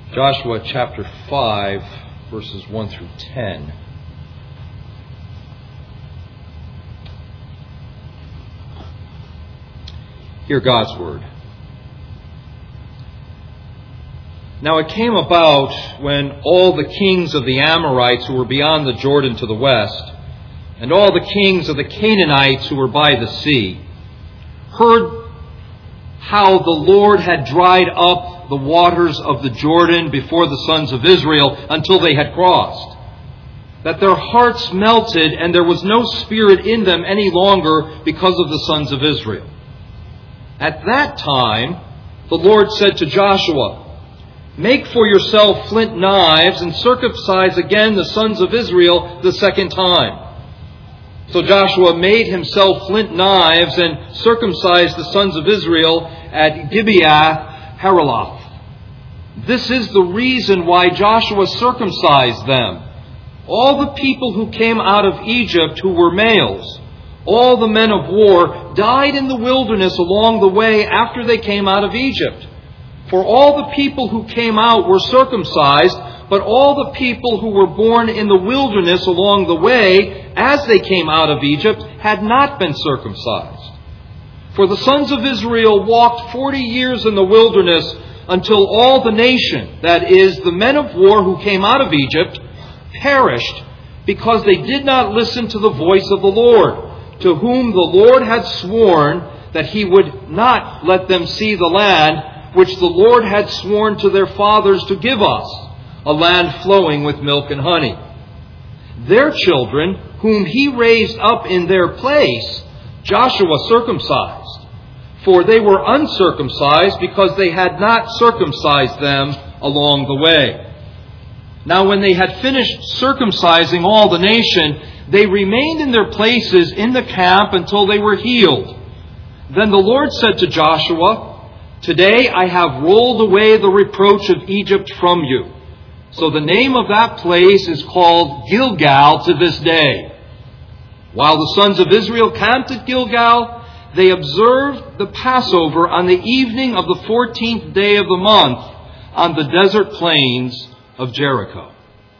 Joshua chapter 5, verses 1 through 10. Hear God's word. Now it came about when all the kings of the Amorites who were beyond the Jordan to the west, and all the kings of the Canaanites who were by the sea, heard how the Lord had dried up the waters of the Jordan before the sons of Israel until they had crossed, that their hearts melted and there was no spirit in them any longer because of the sons of Israel. At that time, the Lord said to Joshua, "Make for yourself flint knives and circumcise again the sons of Israel the second time." So Joshua made himself flint knives and circumcised the sons of Israel at Gibeath Haraloth. This is the reason why Joshua circumcised them. All the people who came out of Egypt who were males, all the men of war, died in the wilderness along the way after they came out of Egypt. For all the people who came out were circumcised, but all the people who were born in the wilderness along the way as they came out of Egypt had not been circumcised. For the sons of Israel walked 40 years in the wilderness until all the nation, that is, the men of war who came out of Egypt, perished because they did not listen to the voice of the Lord, to whom the Lord had sworn that he would not let them see the land which the Lord had sworn to their fathers to give us, a land flowing with milk and honey. Their children, whom he raised up in their place, Joshua circumcised, for they were uncircumcised because they had not circumcised them along the way. Now when they had finished circumcising all the nation, they remained in their places in the camp until they were healed. Then the Lord said to Joshua, "Today I have rolled away the reproach of Egypt from you." So the name of that place is called Gilgal to this day. While the sons of Israel camped at Gilgal, they observed the Passover on the evening of the 14th day of the month on the desert plains of Jericho.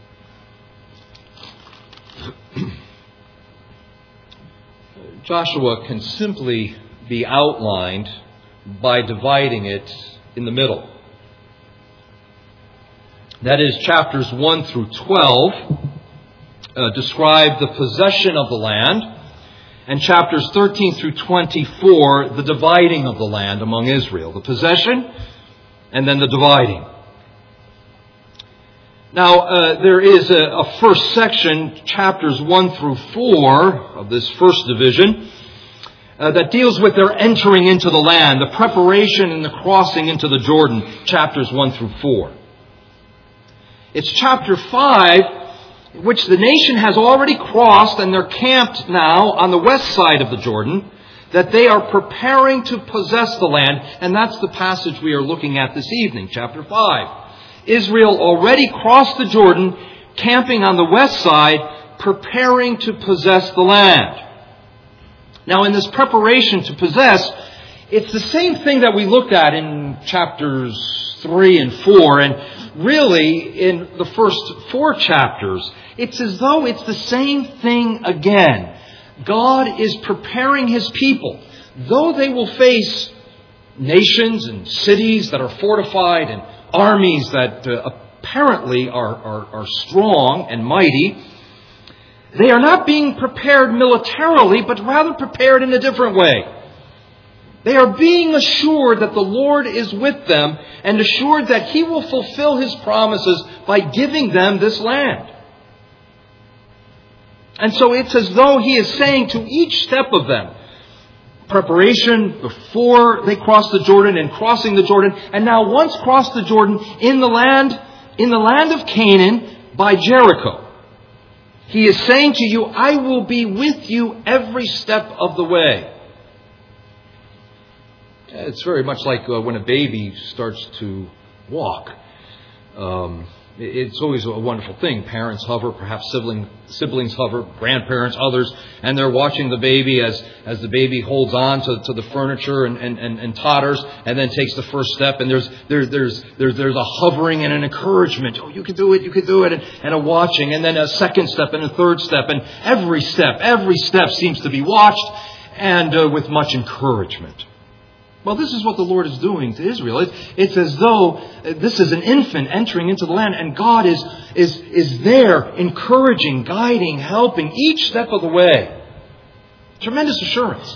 Joshua can simply be outlined by dividing it in the middle. That is, chapters 1 through 12 describe the possession of the land, and chapters 13 through 24, the dividing of the land among Israel. The possession, and then the dividing. Now, there is a first section, chapters 1 through 4 of this first division, that deals with their entering into the land, the preparation and the crossing into the Jordan, chapters 1 through 4. It's chapter 5, which the nation has already crossed and they're camped now on the west side of the Jordan, that they are preparing to possess the land, and that's the passage we are looking at this evening, chapter 5. Israel already crossed the Jordan, camping on the west side, preparing to possess the land. Now, in this preparation to possess, it's the same thing that we looked at in chapters 3 and 4, and really in the first 4 chapters. It's as though it's the same thing again. God is preparing His people. Though they will face nations and cities that are fortified and armies that apparently are strong and mighty, they are not being prepared militarily, but rather prepared in a different way. They are being assured that the Lord is with them and assured that He will fulfill His promises by giving them this land. And so it's as though He is saying to each step of them, preparation before they cross the Jordan and crossing the Jordan, and now once crossed the Jordan in the land of Canaan by Jericho. He is saying to you, I will be with you every step of the way. It's very much like when a baby starts to walk. It's always a wonderful thing. Parents hover, perhaps siblings hover, grandparents, others, and they're watching the baby as the baby holds on to the furniture and totters, and then takes the first step. And there's a hovering and an encouragement. Oh, you can do it, and a watching, and then a second step and a third step, and every step seems to be watched and with much encouragement. Well, this is what the Lord is doing to Israel. It's as though this is an infant entering into the land, and God is there encouraging, guiding, helping each step of the way. Tremendous assurance.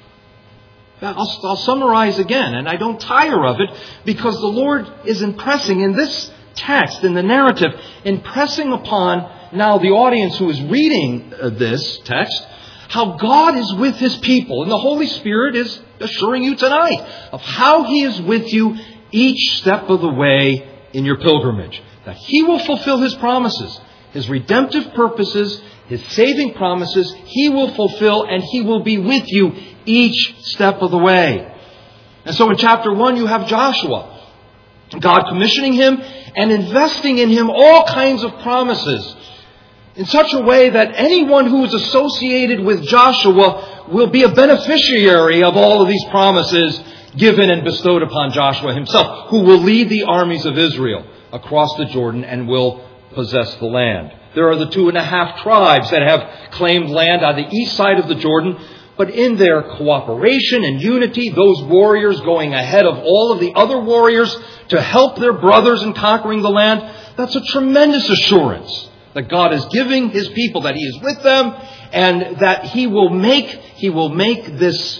I'll summarize again, and I don't tire of it, because the Lord is impressing in this text, in the narrative, impressing upon now the audience who is reading this text, how God is with His people. And the Holy Spirit is assuring you tonight of how He is with you each step of the way in your pilgrimage. That He will fulfill His promises, His redemptive purposes, His saving promises. He will fulfill, and He will be with you each step of the way. And so in chapter 1 you have Joshua. God commissioning him and investing in him all kinds of promises, in such a way that anyone who is associated with Joshua will be a beneficiary of all of these promises given and bestowed upon Joshua himself, who will lead the armies of Israel across the Jordan and will possess the land. There are the 2.5 tribes that have claimed land on the east side of the Jordan, but in their cooperation and unity, those warriors going ahead of all of the other warriors to help their brothers in conquering the land, that's a tremendous assurance that God is giving His people, that He is with them, and that He will make this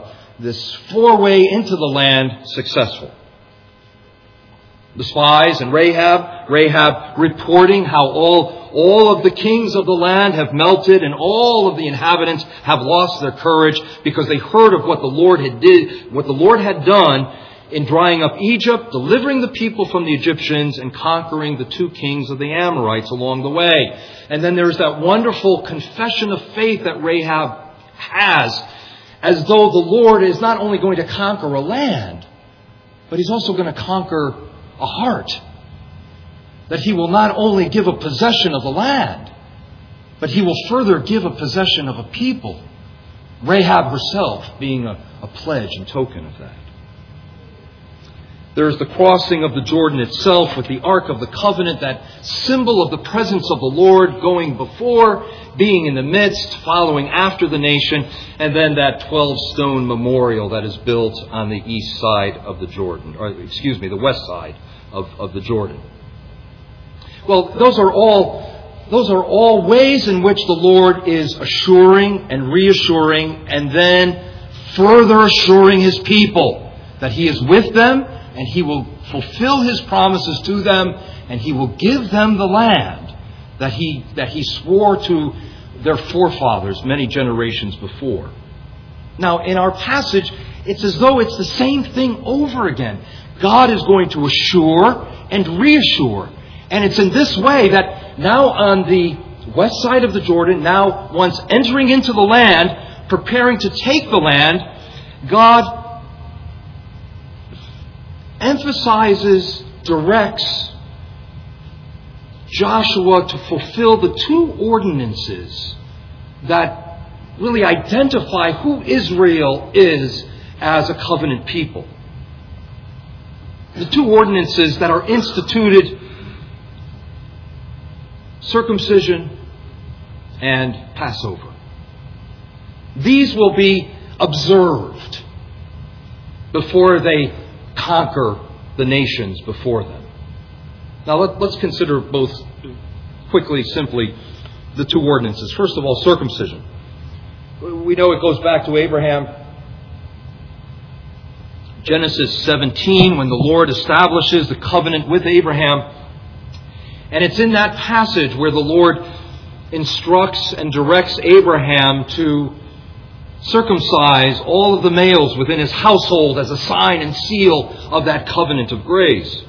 foray into the land successful. The spies and Rahab reporting how all of the kings of the land have melted and all of the inhabitants have lost their courage because they heard of what the Lord had done in drying up Egypt, delivering the people from the Egyptians, and conquering the 2 kings of the Amorites along the way. And then there's that wonderful confession of faith that Rahab has, as though the Lord is not only going to conquer a land, but He's also going to conquer a heart. That He will not only give a possession of the land, but He will further give a possession of a people. Rahab herself being a pledge and token of that. There's the crossing of the Jordan itself with the Ark of the Covenant, that symbol of the presence of the Lord going before, being in the midst, following after the nation, and then that 12-stone memorial that is built on the east side of the Jordan, the west side of the Jordan. Well, those are all ways in which the Lord is assuring and reassuring and then further assuring His people that He is with them, and He will fulfill His promises to them, and He will give them the land that He swore to their forefathers many generations before. Now, in our passage, it's as though it's the same thing over again. God is going to assure and reassure. And it's in this way that now on the west side of the Jordan, now once entering into the land, preparing to take the land, God emphasizes, directs Joshua to fulfill the 2 ordinances that really identify who Israel is as a covenant people. The 2 ordinances that are instituted: circumcision and Passover. These will be observed before they conquer the nations before them. Now let's consider both quickly, simply, the 2 ordinances. First of all, circumcision. We know it goes back to Abraham. Genesis 17, when the Lord establishes the covenant with Abraham. And it's in that passage where the Lord instructs and directs Abraham to circumcise all of the males within his household as a sign and seal of that covenant of grace.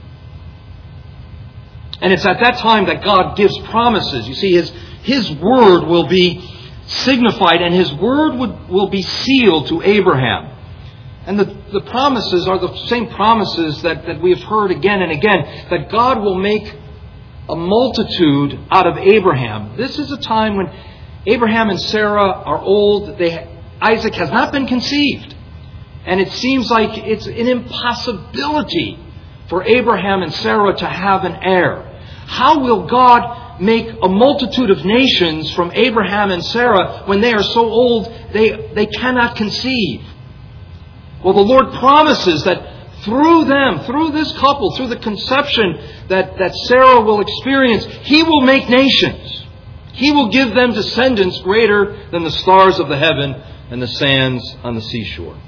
And it's at that time that God gives promises. You see, His word will be signified, and His word will be sealed to Abraham. And the promises are the same promises that we have heard again and again, that God will make a multitude out of Abraham. This is a time when Abraham and Sarah are old. Isaac has not been conceived. And it seems like it's an impossibility for Abraham and Sarah to have an heir. How will God make a multitude of nations from Abraham and Sarah when they are so old they cannot conceive? Well, the Lord promises that through them, through this couple, through the conception that Sarah will experience, He will make nations. He will give them descendants greater than the stars of the heaven and the sands on the seashore.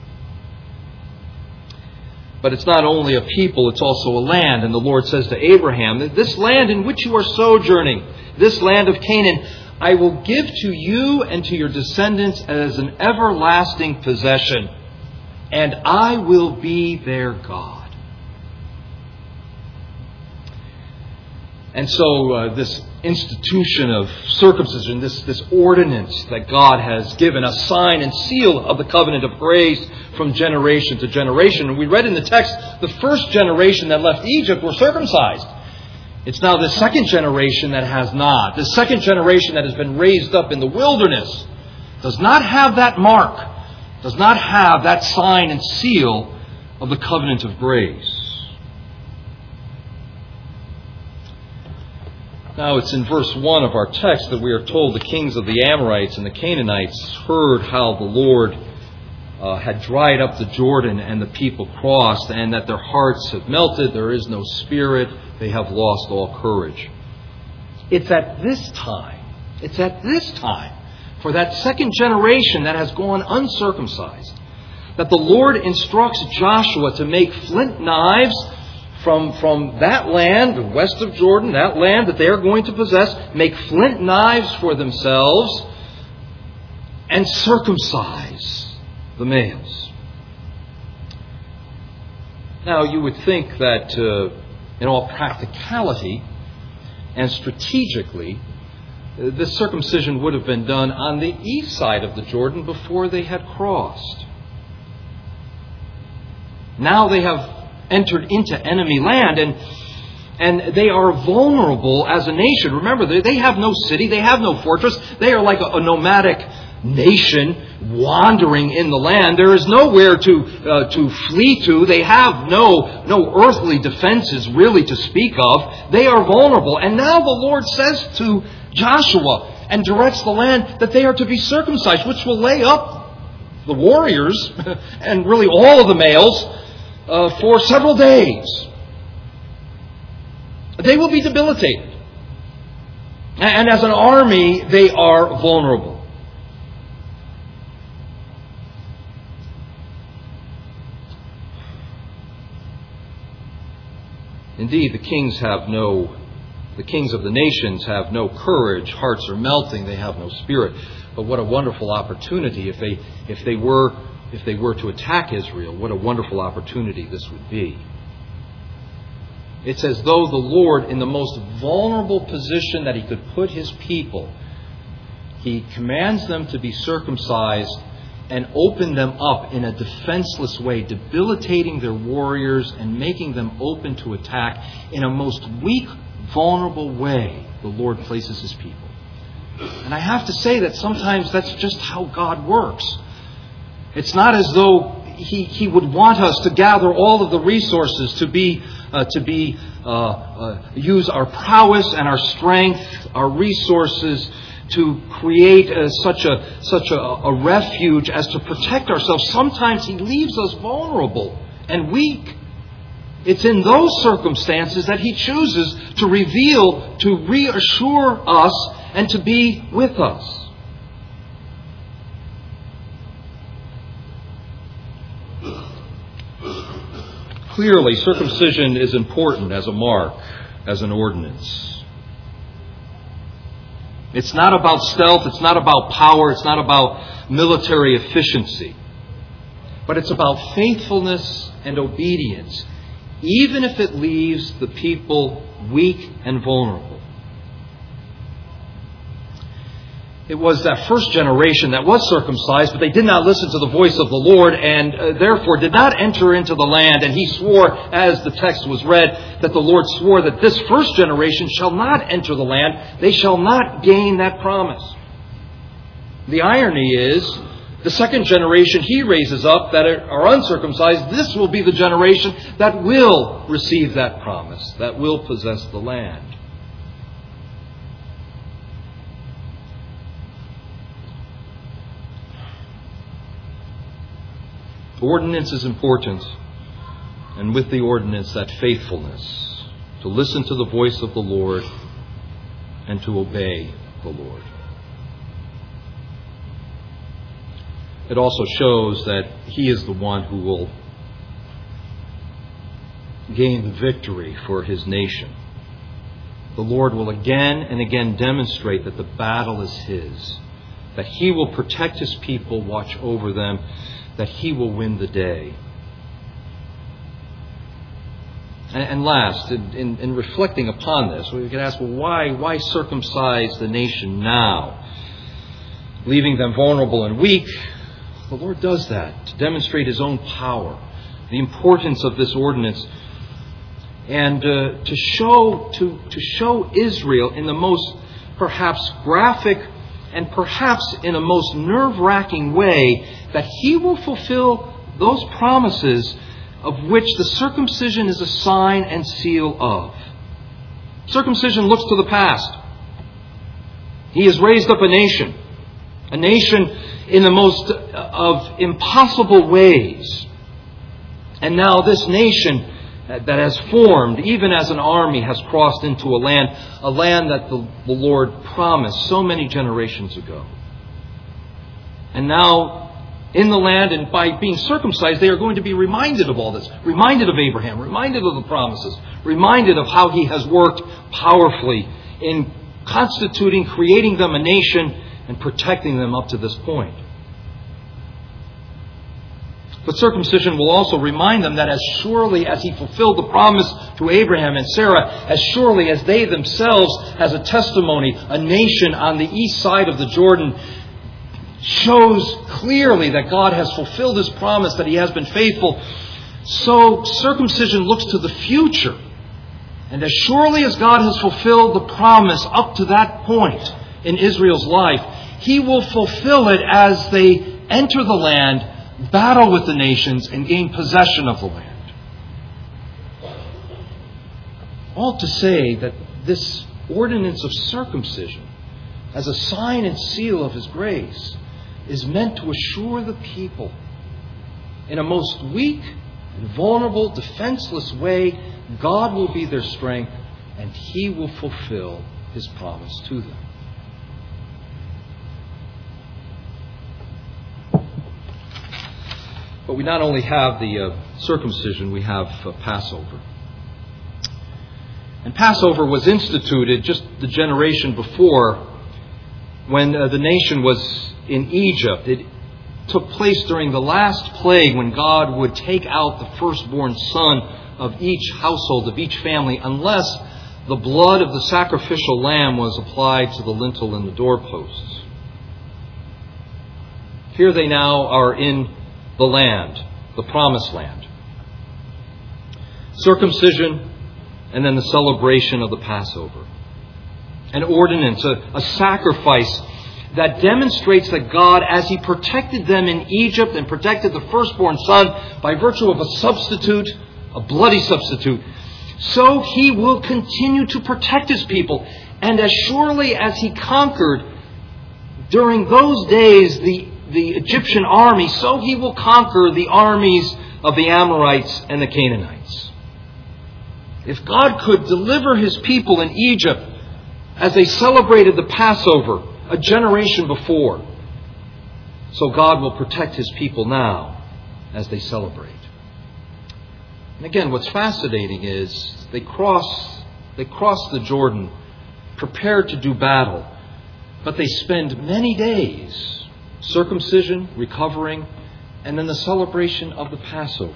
But it's not only a people, it's also a land. And the Lord says to Abraham, this land in which you are sojourning, this land of Canaan, I will give to you and to your descendants as an everlasting possession, and I will be their God. And so this institution of circumcision, this ordinance that God has given, a sign and seal of the covenant of grace from generation to generation. And we read in the text, the first generation that left Egypt were circumcised. It's now the second generation that has not. The second generation that has been raised up in the wilderness does not have that mark, does not have that sign and seal of the covenant of grace. Now it's in verse 1 of our text that we are told the kings of the Amorites and the Canaanites heard how the Lord had dried up the Jordan and the people crossed, and that their hearts have melted, there is no spirit, they have lost all courage. It's at this time, for that second generation that has gone uncircumcised, that the Lord instructs Joshua to make flint knives from that land, west of Jordan, that land that they are going to possess, make flint knives for themselves and circumcise the males. Now, you would think that in all practicality and strategically, this circumcision would have been done on the east side of the Jordan before they had crossed. Now they have entered into enemy land, and they are vulnerable as a nation. Remember, they have no city, they have no fortress. They are like a nomadic nation wandering in the land. There is nowhere to flee to. They have no earthly defenses really to speak of. They are vulnerable. And now the Lord says to Joshua and directs the land that they are to be circumcised, which will lay up the warriors and really all of the males for several days. They will be debilitated. And as an army, they are vulnerable. Indeed, the kings of the nations have no courage. Hearts are melting. They have no spirit. But what a wonderful opportunity if they were to attack Israel. What a wonderful opportunity this would be. It's as though the Lord, in the most vulnerable position that He could put His people, He commands them to be circumcised and open them up in a defenseless way, debilitating their warriors and making them open to attack in a most weak, vulnerable way. The Lord places His people. And I have to say that sometimes that's just how God works. It's not as though He would want us to gather all of the resources use our prowess and our strength, our resources to create such a refuge as to protect ourselves. Sometimes He leaves us vulnerable and weak. It's in those circumstances that He chooses to reveal, to reassure us, and to be with us. Clearly, circumcision is important as a mark, as an ordinance. It's not about stealth, it's not about power, it's not about military efficiency. But it's about faithfulness and obedience, even if it leaves the people weak and vulnerable. it was that first generation that was circumcised, but they did not listen to the voice of the Lord and therefore did not enter into the land. And he swore, as the text was read, that the Lord swore that this first generation shall not enter the land. They shall not gain that promise. The irony is, the second generation he raises up that are uncircumcised, this will be the generation that will receive that promise, that will possess the land. Ordinance is important, and with the ordinance, that faithfulness to listen to the voice of the Lord and to obey the Lord. It also shows that He is the one who will gain the victory for His nation. The Lord will again and again demonstrate that the battle is His, that He will protect His people, watch over them, that He will win the day. And last, in reflecting upon this, we can ask, well, why circumcise the nation now, leaving them vulnerable and weak? The Lord does that to demonstrate His own power, the importance of this ordinance, and to show Israel in the most perhaps graphic and perhaps in a most nerve-wracking way that He will fulfill those promises of which the circumcision is a sign and seal of. Circumcision looks to the past. He has raised up a nation in the most of impossible ways. And now this nation that has formed, even as an army, has crossed into a land that the Lord promised so many generations ago. And now, in the land and by being circumcised, they are going to be reminded of all this. Reminded of Abraham, reminded of the promises, reminded of how He has worked powerfully in constituting, creating them a nation and protecting them up to this point. But circumcision will also remind them that as surely as He fulfilled the promise to Abraham and Sarah, as surely as they themselves, as a testimony, a nation on the east side of the Jordan, shows clearly that God has fulfilled His promise, that He has been faithful, so circumcision looks to the future. And as surely as God has fulfilled the promise up to that point in Israel's life, He will fulfill it as they enter the land, battle with the nations, and gain possession of the land. All to say that this ordinance of circumcision, as a sign and seal of His grace, is meant to assure the people in a most weak and vulnerable, defenseless way, God will be their strength and He will fulfill His promise to them. But we not only have the circumcision, we have Passover. And Passover was instituted just the generation before when the nation was in Egypt. It took place during the last plague when God would take out the firstborn son of each household, of each family, unless the blood of the sacrificial lamb was applied to the lintel and the doorposts. Here they now are in the land, the promised land. Circumcision and then the celebration of the Passover. An ordinance, a sacrifice that demonstrates that God, as He protected them in Egypt and protected the firstborn son by virtue of a substitute, a bloody substitute, so He will continue to protect His people. And as surely as He conquered during those days the Egyptian army, so He will conquer the armies of the Amorites and the Canaanites. If God could deliver His people in Egypt as they celebrated the Passover a generation before, so God will protect His people now as they celebrate. And again, what's fascinating is they cross the Jordan, prepared to do battle, but they spend many days circumcision, recovering, and then the celebration of the Passover.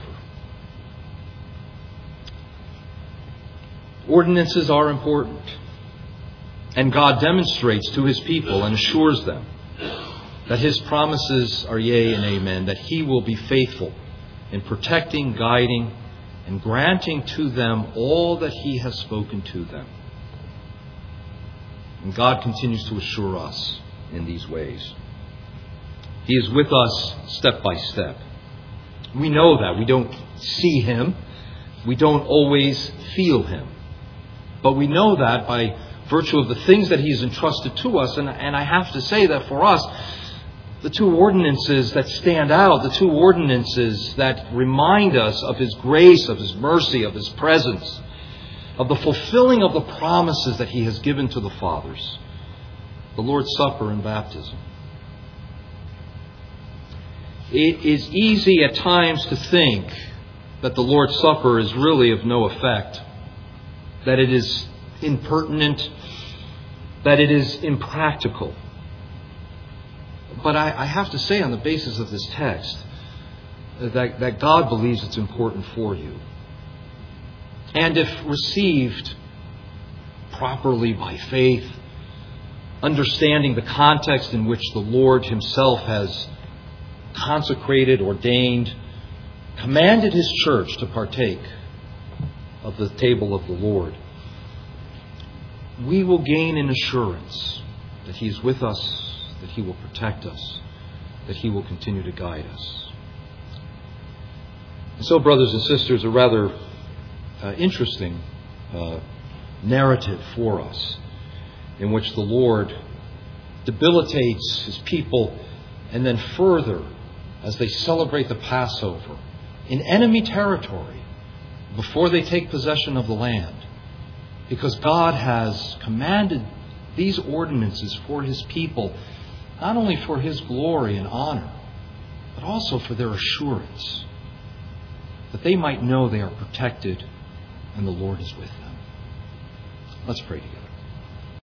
Ordinances are important. And God demonstrates to His people and assures them that His promises are yea and amen, that He will be faithful in protecting, guiding, and granting to them all that He has spoken to them. And God continues to assure us in these ways. He is with us step by step. We know that. We don't see Him. We don't always feel Him. But we know that by virtue of the things that He has entrusted to us. And I have to say that for us, the two ordinances that stand out, the two ordinances that remind us of His grace, of His mercy, of His presence, of the fulfilling of the promises that He has given to the fathers, the Lord's Supper and baptism. It is easy at times to think that the Lord's Supper is really of no effect, that it is impertinent, that it is impractical. But I have to say on the basis of this text that God believes it's important for you. And if received properly by faith, understanding the context in which the Lord Himself has consecrated, ordained, commanded His church to partake of the table of the Lord, we will gain an assurance that He is with us, that He will protect us, that He will continue to guide us. And so, brothers and sisters, a rather interesting narrative for us in which the Lord debilitates His people and then further, as they celebrate the Passover in enemy territory before they take possession of the land, because God has commanded these ordinances for His people, not only for His glory and honor, but also for their assurance, that they might know they are protected and the Lord is with them. Let's pray together.